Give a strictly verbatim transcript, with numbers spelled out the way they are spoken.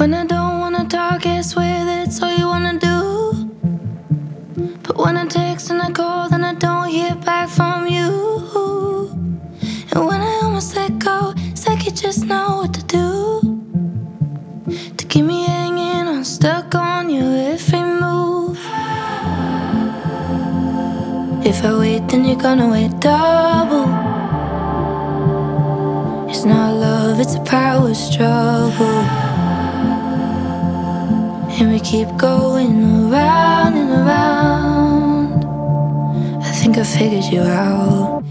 When I don't wanna talk, I swear that's all you wanna do. But when I text and I call, then I don't hear back from you. And when I almost let go, it's like you just know what to do. To keep me hanging on, stuck on your every move. If I wait, then you're gonna wait double. It's not love, it's a power struggle. And we keep going around and around. I think I figured you out.